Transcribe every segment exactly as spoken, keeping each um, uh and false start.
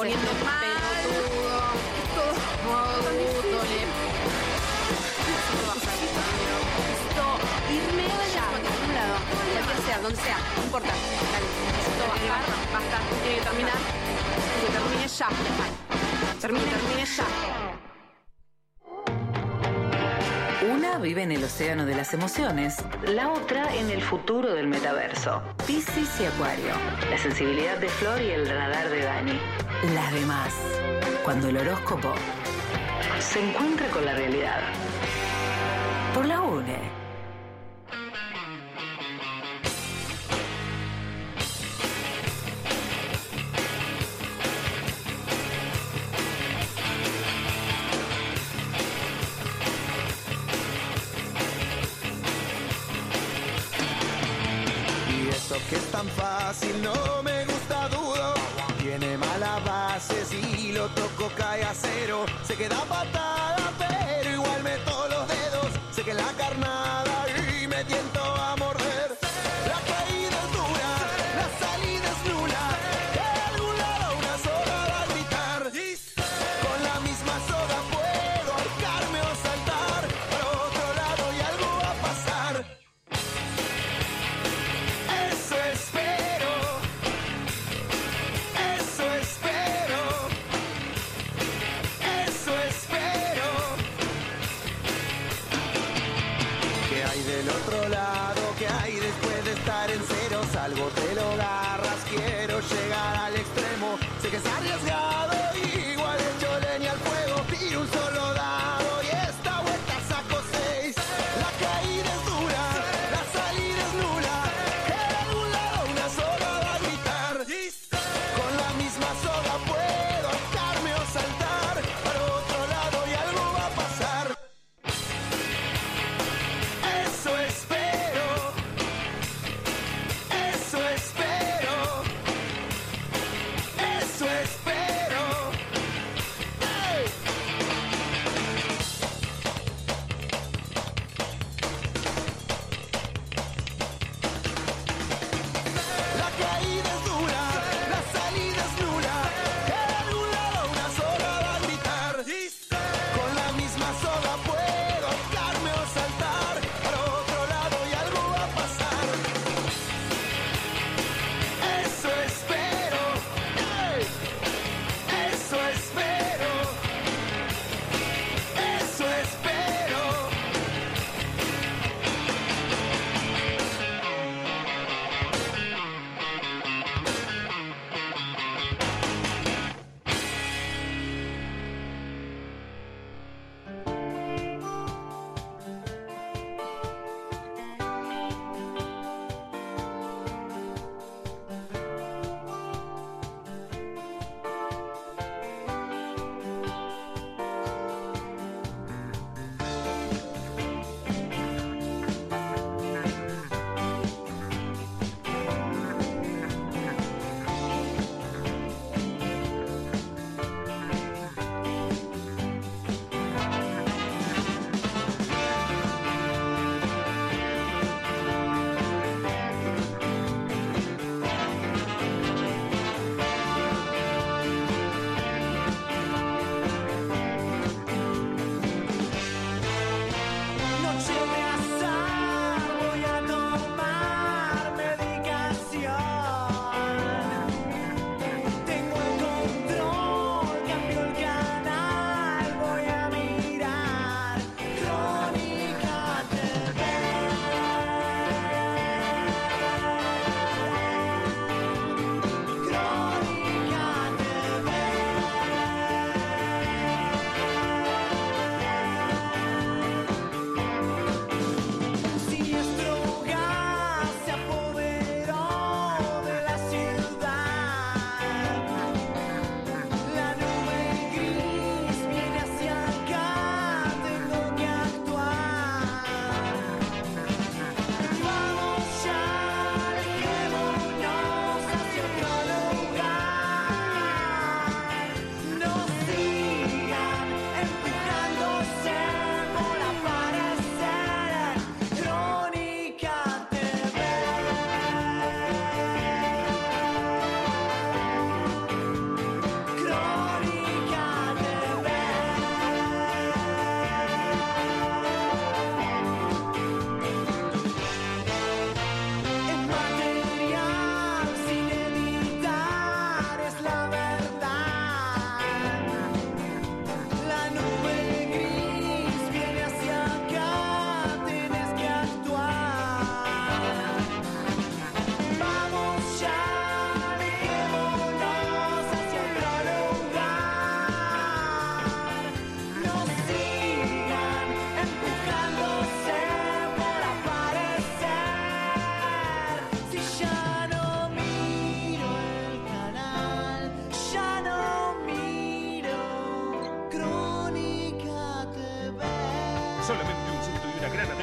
poniendo mal. pelotudo. Todo Moduto, le... Necesito irme ya. A algún lado. Cualquier sea, donde sea. No importa. Dale. Necesito bajar. Basta. Tiene que terminar. Que termine ya. Termine, termine ya. Una vive en el océano de las emociones, la otra en el futuro del metaverso. Piscis y Acuario, la sensibilidad de Flor y el radar de Dani. Las demás, cuando el horóscopo se encuentra con la realidad. Por la UNE. Eso que es tan fácil no me gusta, dudo. Tiene mala base, si lo toco cae a cero. Se queda patada, pero igual meto los dedos. Sé que la carnada y me tiento a morder. La caída es dura, la salida es nula. De algún lado una soga va a gritar. Con la misma soga puedo ahorcarme o saltar. Para otro lado y algo va a pasar. Eso espero, eso espero, eso espero. ¿Qué hay del otro lado? ¿Qué hay después de estar en ceros? Algo te lo agarras, quiero llegar al extremo. Sé que es arriesgado, igual echo leña al fuego. Tiro un solo dado y esta vuelta saco seis. La caída es dura, la salida es nula. De algún lado una soga va a gritar. Con la misma soga puedo ahorcarme o saltar. Para otro lado y algo va a pasar. Eso espero,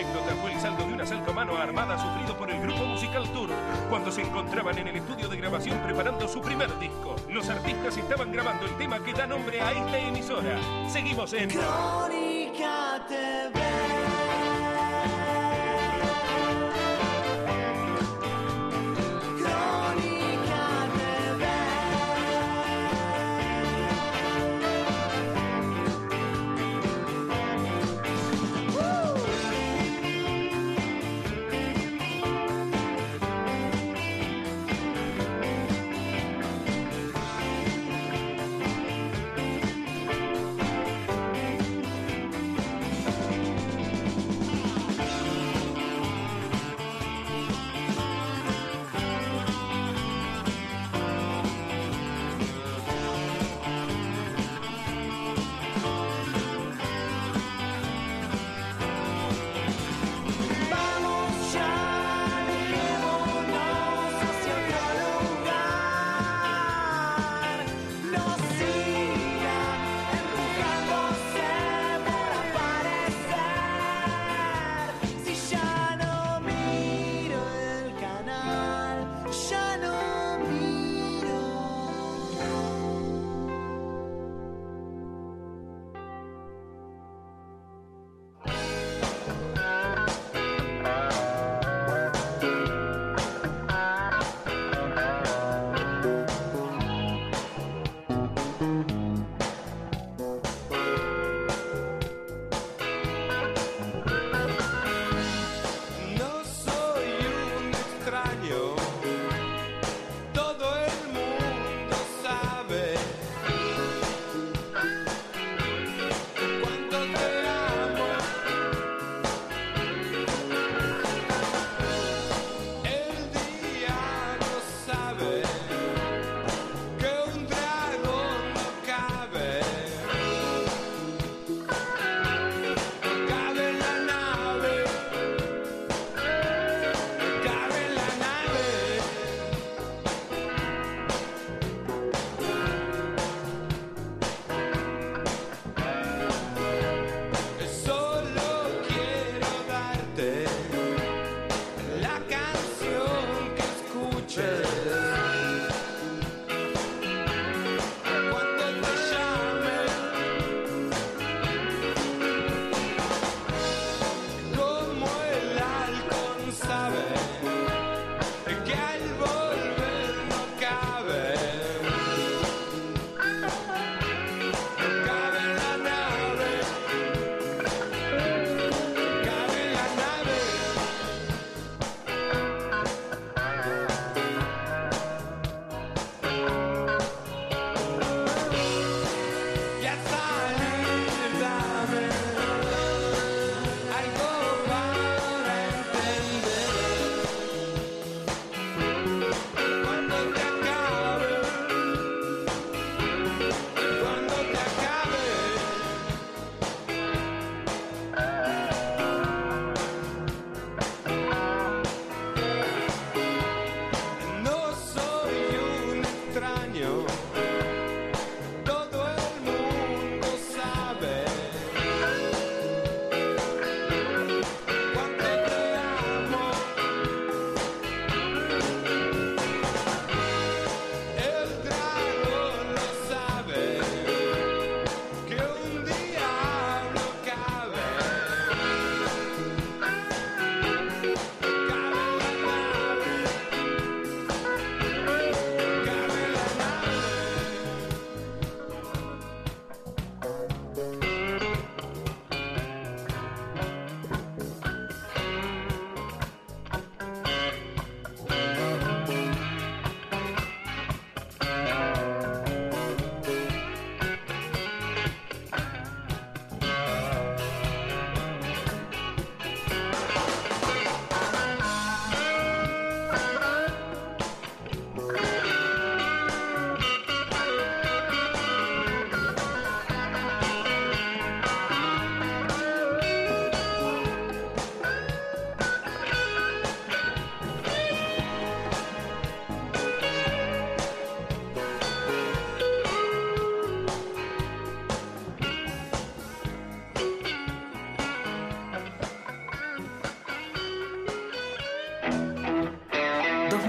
anécdota fue el saldo de un asalto a mano armada sufrido por el grupo musical Tour cuando se encontraban en el estudio de grabación preparando su primer disco. Los artistas estaban grabando el tema que da nombre a esta emisora. Seguimos en Crónica T V.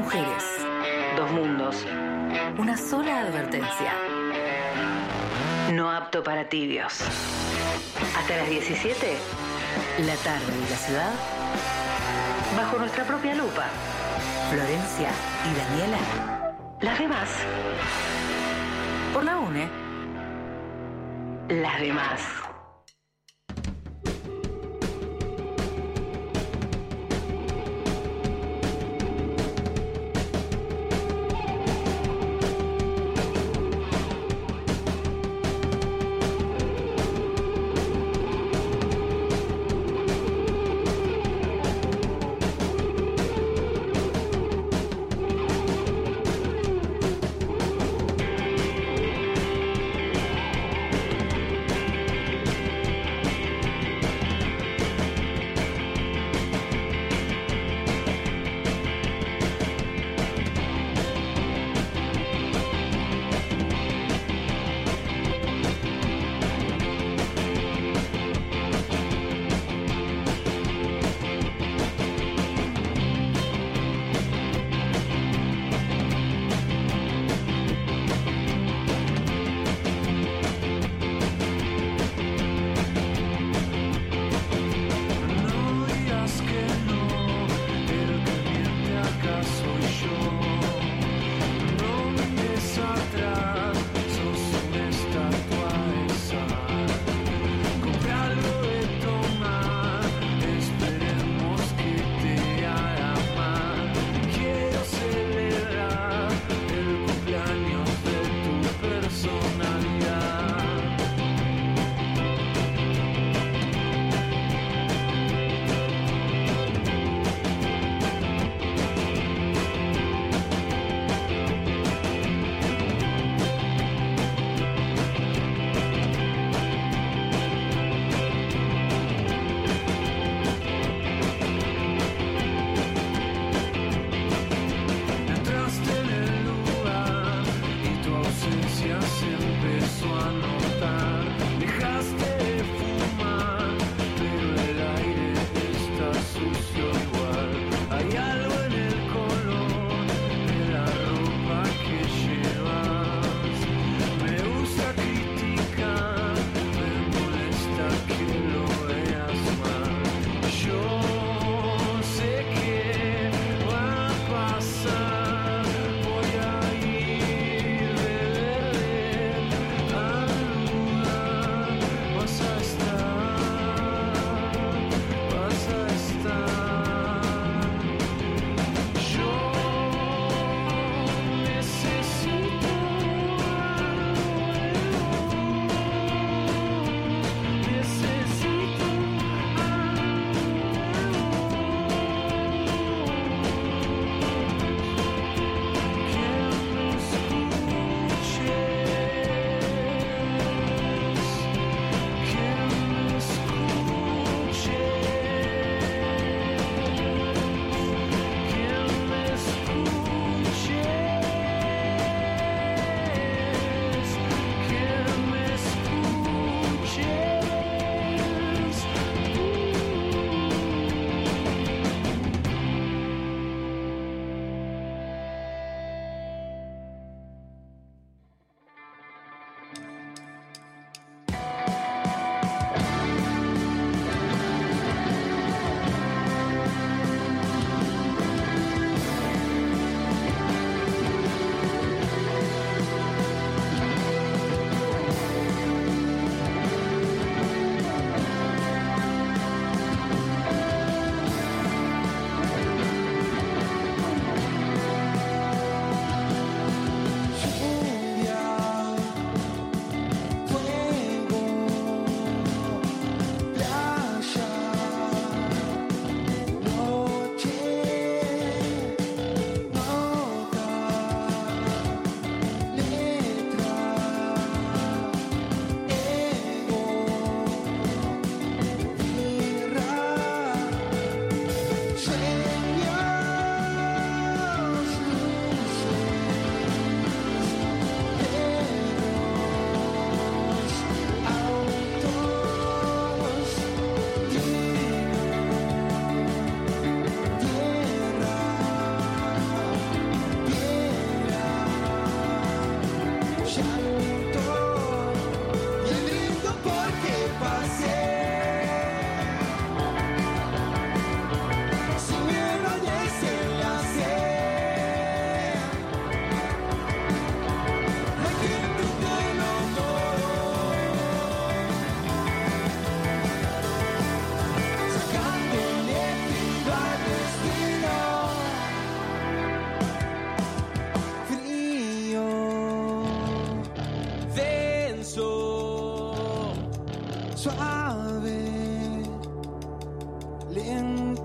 mujeres, dos mundos, una sola advertencia. No apto para tibios. Hasta las diecisiete, la tarde y la ciudad, bajo nuestra propia lupa. Florencia y Daniela, las demás. Por la UNE, las demás.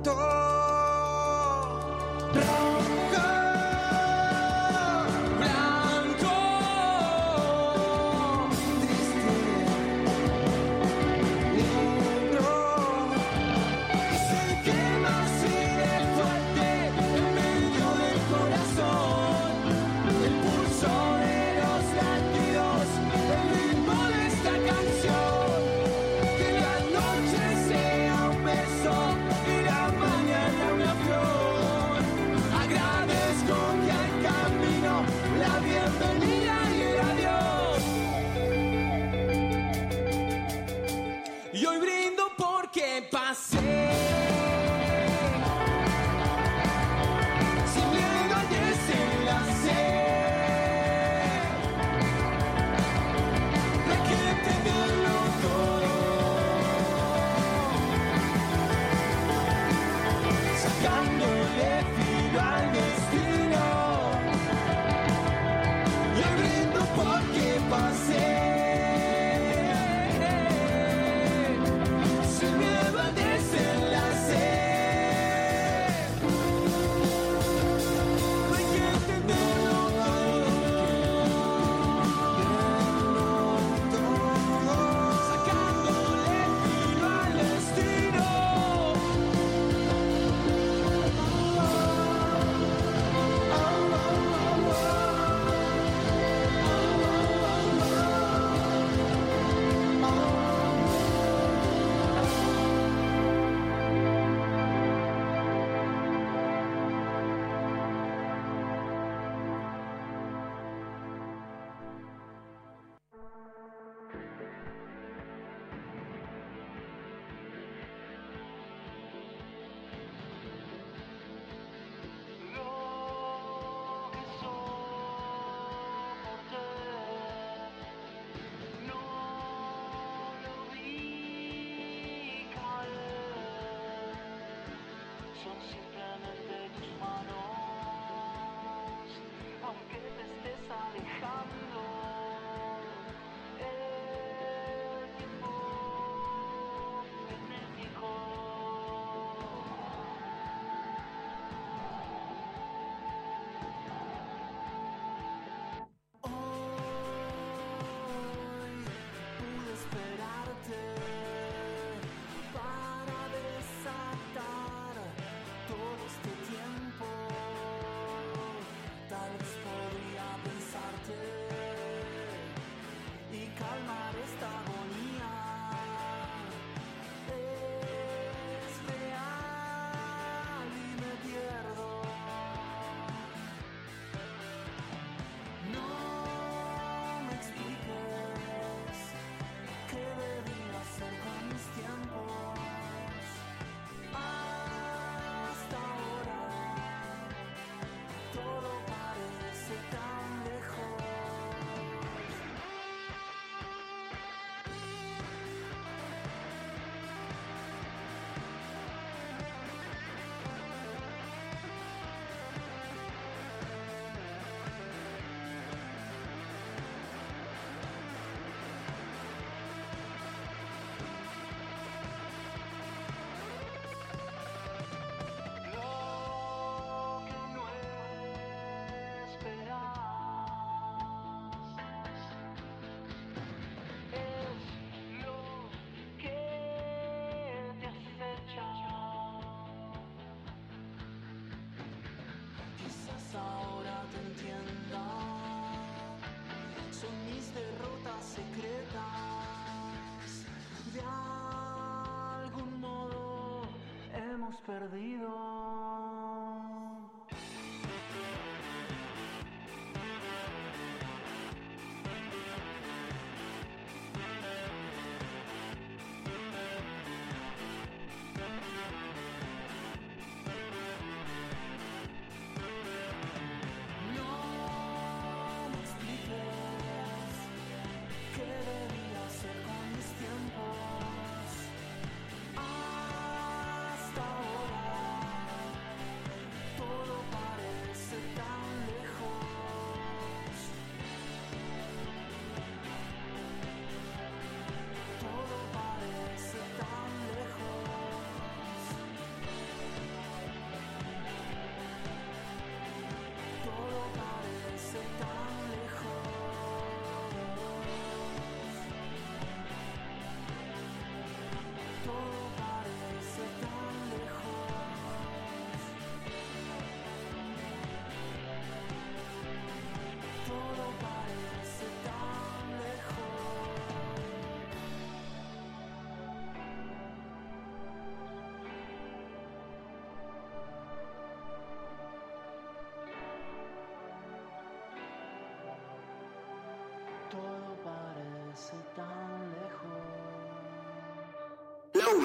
perdido.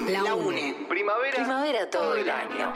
La UNE. Primavera. Primavera todo el año.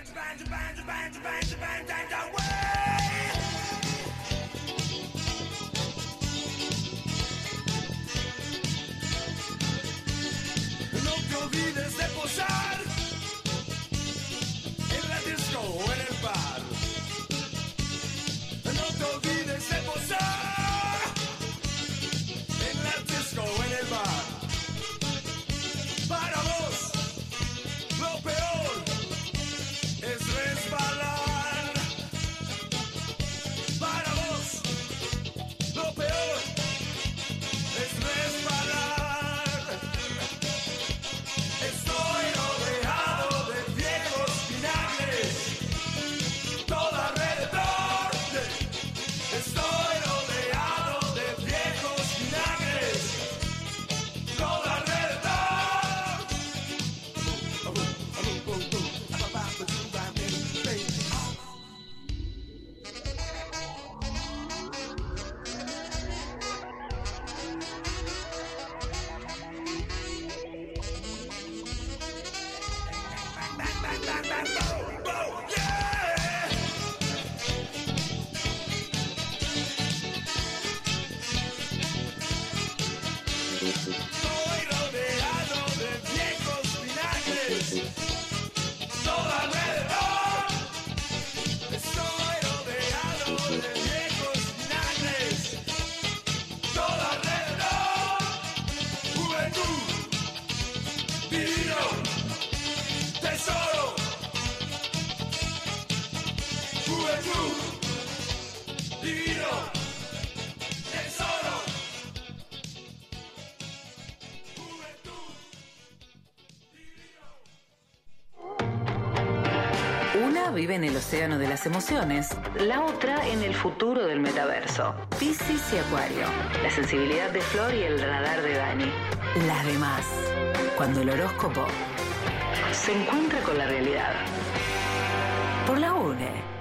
No te olvides de posar en la disco o en el bar. No te olvides de posar en la disco o en el bar. Para vos, lo peor es resbalar. Para vos, lo peor es resbalar. Estoy rodeado de viejos vinagres, todo alrededor. Estoy rodeado de viejos vinagres, todo alrededor. Estoy rodeado de viejos vinagres, todo alrededor. Estoy rodeado de viejos vinagres, todo alrededor. Juventud, divino, tesoro. Juventud, divino, tesoro. Una vive en el océano de las emociones, la otra en el futuro del metaverso. Piscis y Acuario, la sensibilidad de Flor y el radar de Dani. Las demás, cuando el horóscopo se encuentra con la realidad. Por la UNE.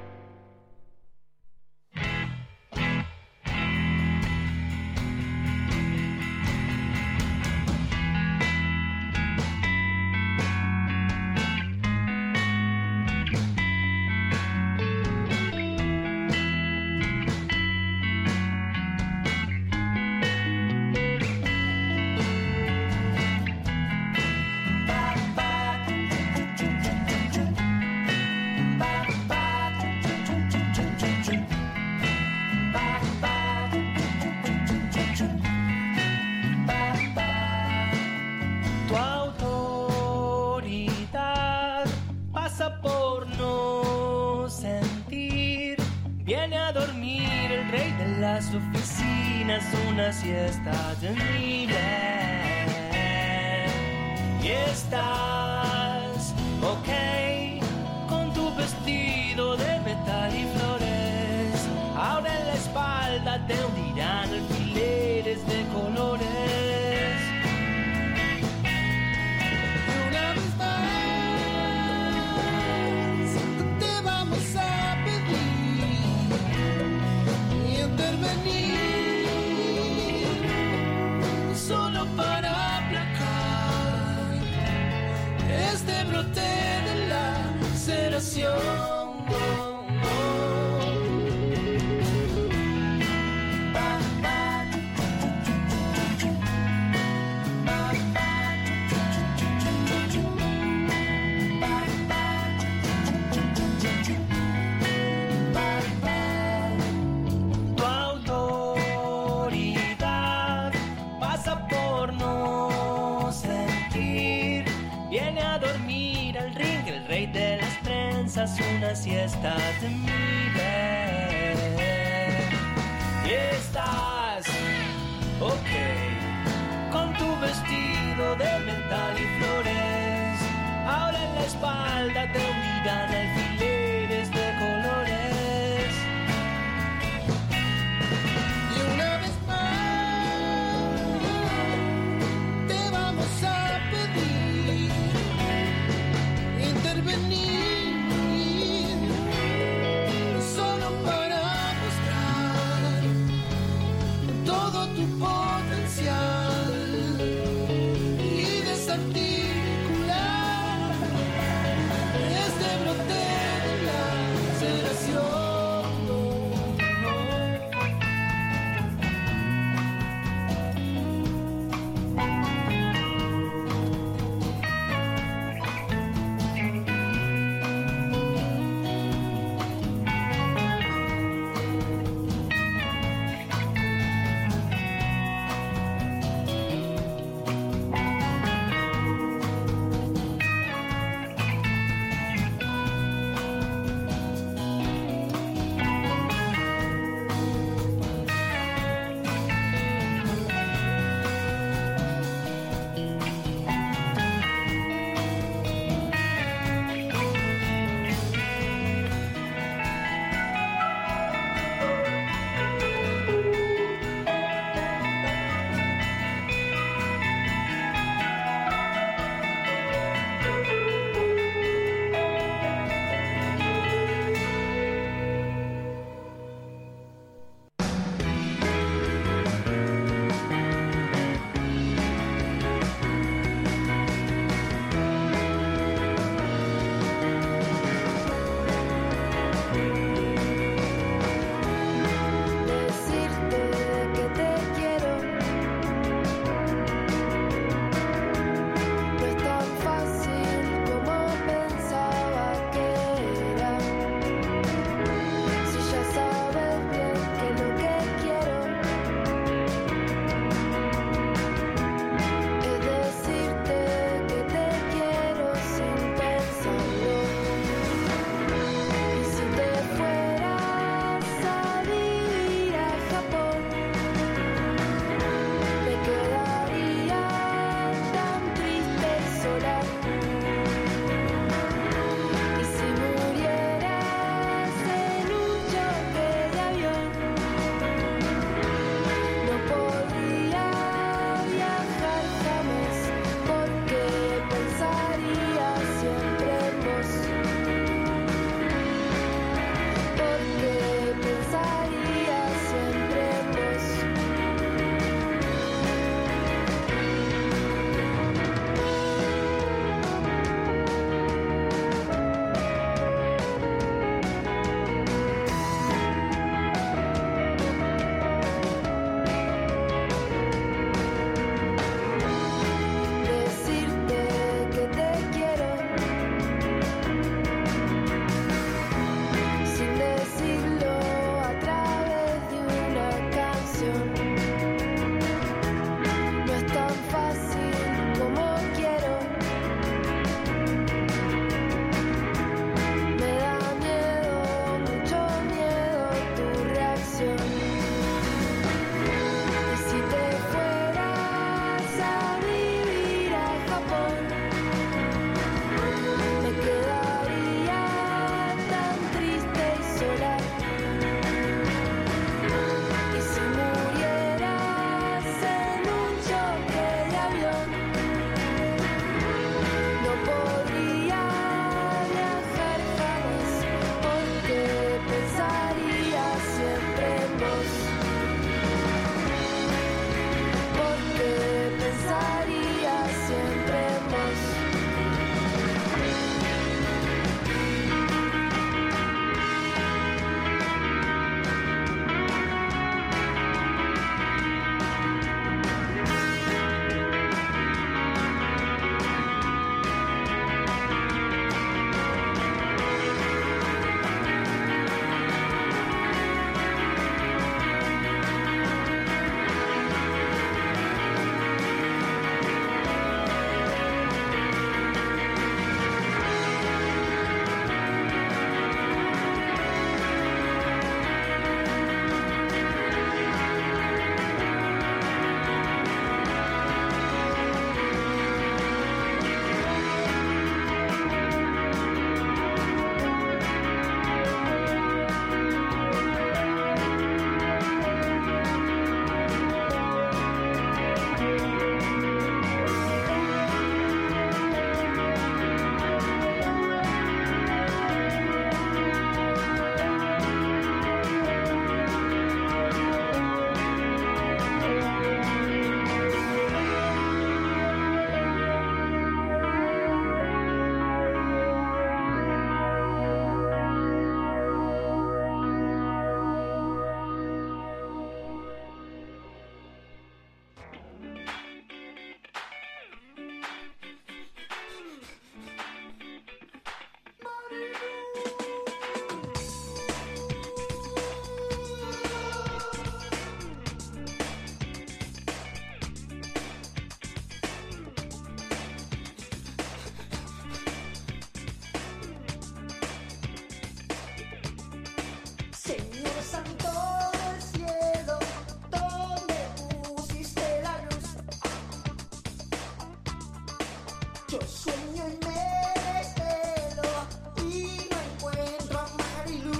Las oficinas, una siesta de miles. Y estás ok con tu vestido de metal y flores. Ahora en la espalda te hundirán alfileres de colores. Y una vez más te vamos a pedir intervenir solo para aplacar este brote de laceración. Una siesta de miles. Y estás ok con tu vestido de metal y flores. Ahora en la espalda te hundirán alfileres de colores. Y una vez más te vamos a pedir intervenir. So Señor Santo del cielo, ¿dónde pusiste la luz? Yo sueño y me desvelo y no encuentro a Marilu.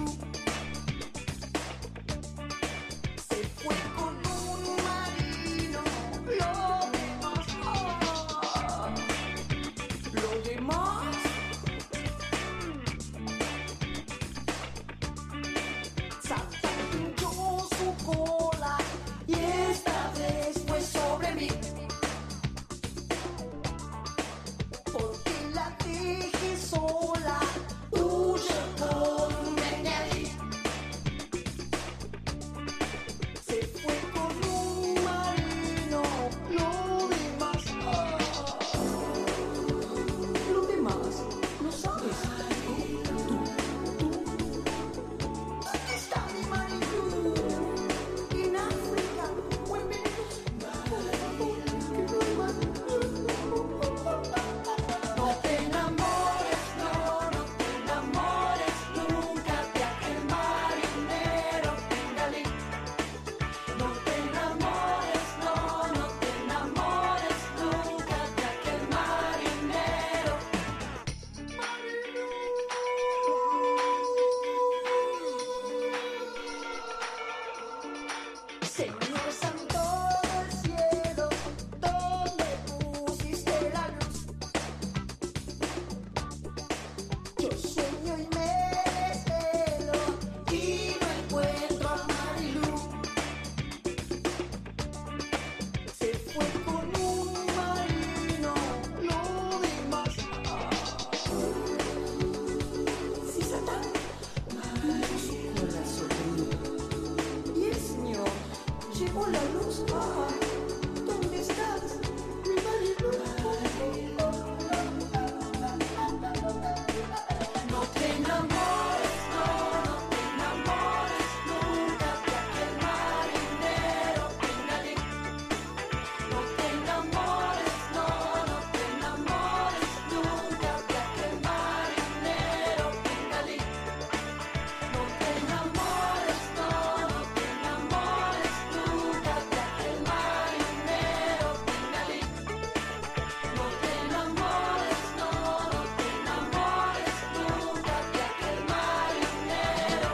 Se fue con un marino, lo demás, oh, lo demás. Santa pinchó su cola y esta vez fue sobre mí. Porque la dejé sola, huye con allí. Se fue con un marino, lo demás, oh, lo demás, ¿lo sabes? Tú, tú, ¿dónde está mi marido? ¿En África o en Venezuela? Por favor, que no hay más. No te enamores, no, no te enamores nunca de aquel marinero bengalí. No te enamores, no, no te enamores nunca de aquel marinero. Señor Santo del cielo, ¿dónde pusiste la luz? Yo sueño y me desvelo y no encuentro a Marilu. Se fue con un marino, lo demás, ah. Sí, Satán, puso su cola sobre mí. Y el Señor llevó la luz. Ah, ¿dónde estás, mi marido? No te enamores, no, no te enamores nunca de aquel marinero bengalí. No te enamores, no, no te enamores nunca de aquel marinero bengalí. No te enamores, no, no te enamores nunca de aquel marinero bengalí. No te enamores, no, no te enamores nunca de aquel marinero.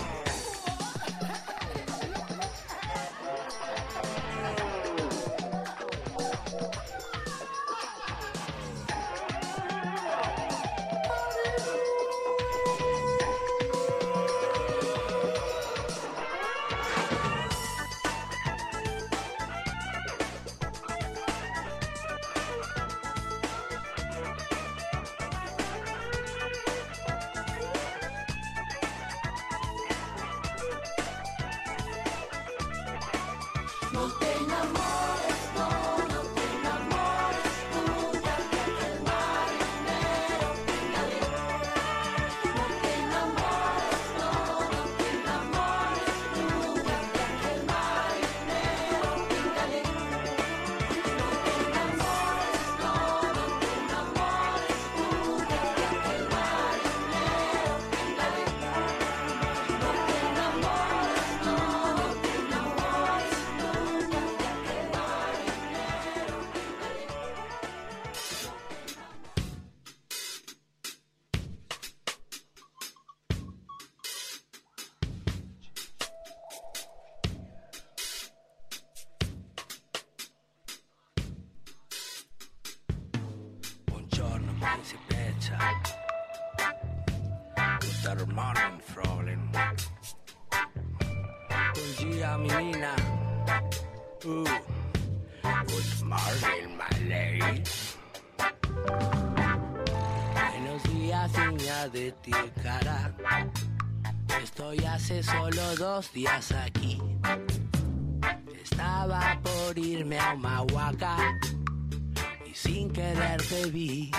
No te enamores, no, no te enamores nunca de aquel marinero bengalí. No te enamores, no, no te enamores nunca de aquel marinero bengalí. No te enamores, no, no te enamores nunca de aquel marinero bengalí. No te enamores, no, no te enamores nunca de aquel marinero Buongiorno principessa. Good morning, Fräulein. Buen día, menina. Uh. Good morning, my lady. Buenos días, niña de Tilcara. Estoy hace solo dos días aquí. Estaba por irme a Humahuaca y sin querer te vi.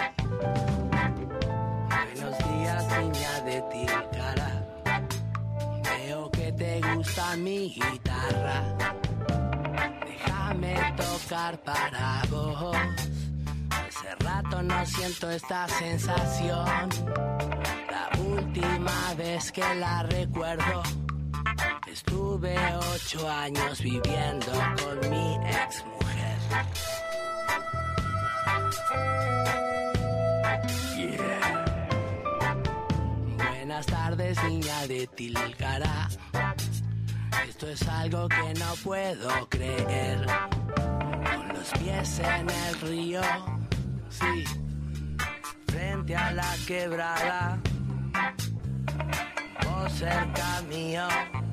Buenos días, niña de Tilcara. Veo que te gusta mi guitarra. Déjame tocar para vos. Hace rato no siento esta sensación. La última vez que la recuerdo Estuve ocho años viviendo con mi ex mujer. Yeah. Buenas tardes, niña de Tilcara. Esto es algo que no puedo creer. Con los pies en el río, sí, frente a la quebrada, vos cerca mío.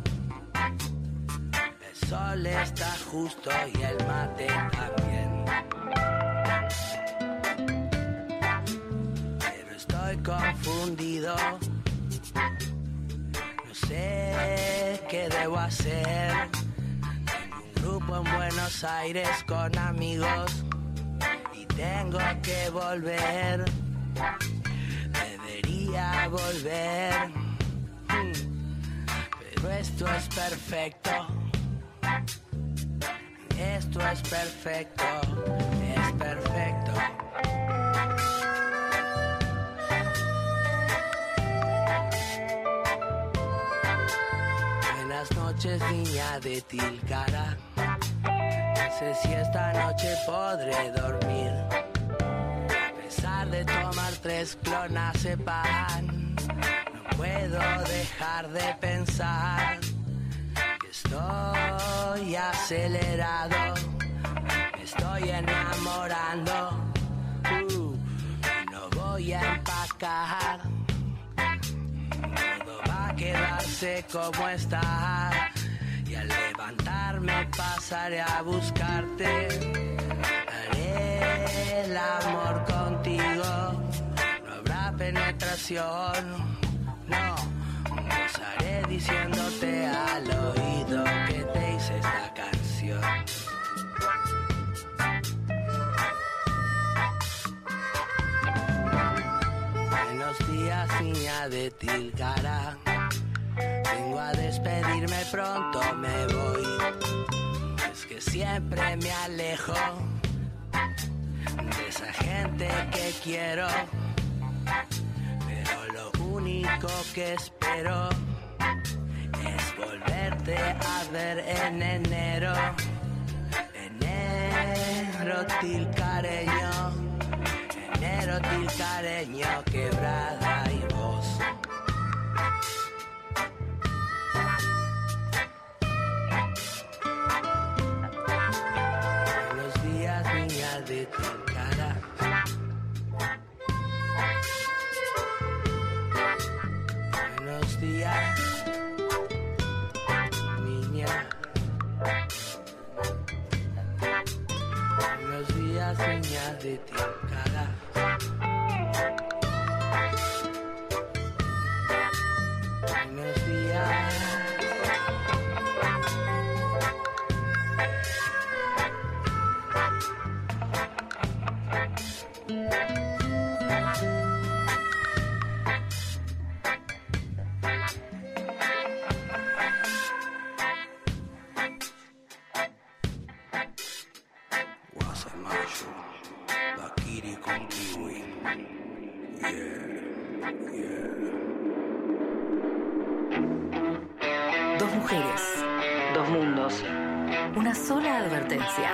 El sol está justo y el mate también. Pero estoy confundido. No sé qué debo hacer. Tengo un grupo en Buenos Aires con amigos y tengo que volver. Debería volver. Pero esto es perfecto. Esto es perfecto, es perfecto. Buenas noches, niña de Tilcara. No sé si esta noche podré dormir. A pesar de tomar tres clonazepam, no puedo dejar de pensar. Estoy acelerado, me estoy enamorando, uh, y no voy a empacar. Todo va a quedarse como está, y al levantarme pasaré a buscarte. Haré el amor contigo, no habrá penetración, no. Gozaré diciéndote al oído que te hice esta canción. Buenos días, niña de Tilcara. Vengo a despedirme, pronto me voy. Es que siempre me alejo de esa gente que quiero. Pero lo único que espero es volverte a ver en enero. Enero tilcareño, enero tilcareño, quebrada y voz. Buenos días, niña de Tilcara. Buenos días, niña. Buenos días, niña de Tilcara. Buenos días. Guasamayo, Bakiri con kiwi. Yeah, yeah. Dos mujeres, dos mundos, una sola advertencia.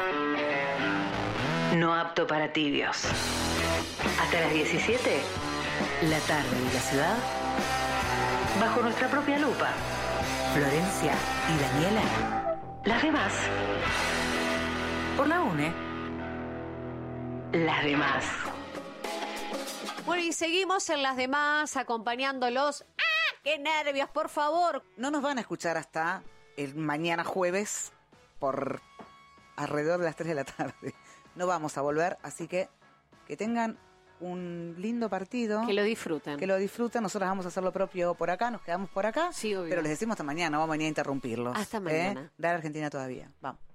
No apto para tibios. Hasta las diecisiete, la tarde y la ciudad, bajo nuestra propia lupa. Florencia y Daniela, las demás. Por la UNE, las demás. Bueno, y seguimos en las demás acompañándolos. ¡Ah! ¡Qué nervios, por favor! No nos van a escuchar hasta el mañana jueves por alrededor de las tres de la tarde. No vamos a volver, así que que tengan un lindo partido. Que lo disfruten. Que lo disfruten. Nosotros vamos a hacer lo propio por acá, nos quedamos por acá. Sí, obvio. Pero les decimos hasta mañana, no vamos a venir a interrumpirlos. Hasta mañana. ¿Eh? Dar Argentina todavía. Vamos.